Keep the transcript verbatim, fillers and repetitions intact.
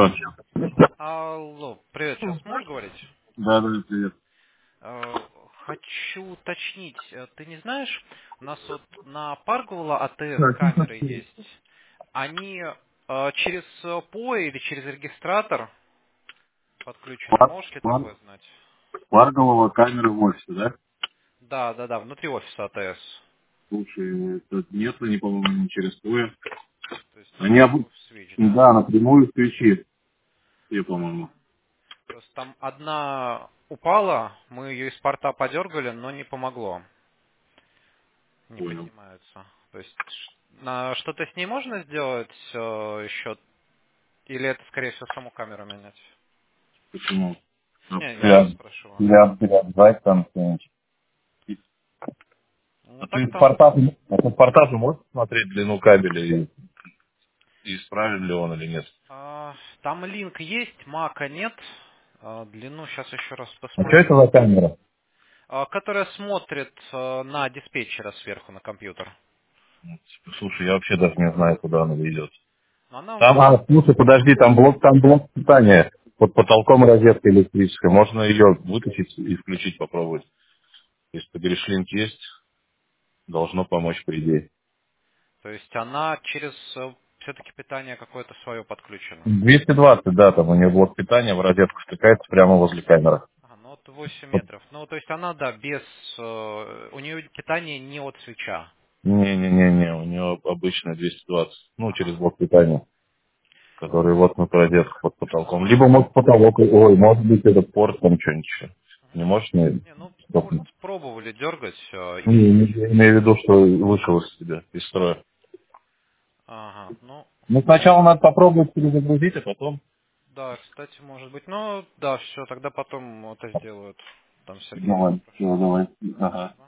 вообще. Алло, привет, сейчас можешь говорить? Да, да, привет. Э, Хочу уточнить, э, ты не знаешь, у нас вот на Паргула АТС Так, ну, камеры есть. Они э, через ПО или через регистратор подключены, Пар, можешь ли пар, такое знать? Парголова камеры в офисе, да? Да, да, да, внутри офиса АТС. Слушай, тут нет, они, по-моему, не через ПОЭ. То есть Они, об- напрямую в свич, да? да, напрямую свечи, все, по-моему. Просто там одна упала, мы ее из порта подергали, но не помогло. Не Понял. поднимаются. То есть ш- на что-то с ней можно сделать э, еще? Или это, скорее всего, саму камеру менять? Почему? Ну, Не, я Ряд, просто спрашиваю. ряд, ряд, зайк там что-нибудь. Ну А так ты с там, порта, а ты с порта же можешь смотреть длину кабеля и, и исправен ли он или нет? а, там линк есть, мака нет. А, длину сейчас еще раз А что это посмотрю. за камера? А, которая смотрит э, на диспетчера сверху на компьютер. Слушай, я вообще даже не знаю, куда она ведет. Она Там, а, слушай, подожди, там блок, там блок питания под потолком розетка электрическая. Можно ее вытащить и включить, попробовать. Если подрешлинг есть, должно помочь, по идее. То есть она через все-таки питание какое-то свое подключено. двести двадцать, да, там у нее блок питания в розетку втыкается прямо возле камеры. А, ну вот восемь метров. Ну, то есть она, да, без... э, у нее питание не от свеча. Не-не-не-не, у нее обычно двести двадцать, ну, через Ага. блок питания, который вот на розетку под потолком. Либо может потолок, ой, может быть этот порт там что-нибудь еще. Не можешь мне Не, ну, порт стопнуть? пробовали дергать, э, Не, не, и... я имею в виду, что вышел из тебя, из строя. Ага, ну, Ну, сначала надо попробовать перезагрузить, а потом... да, кстати, может быть. Ну, да, все, тогда потом это сделают. Там Сергей Давай, все, спрашивает. давай. Ага.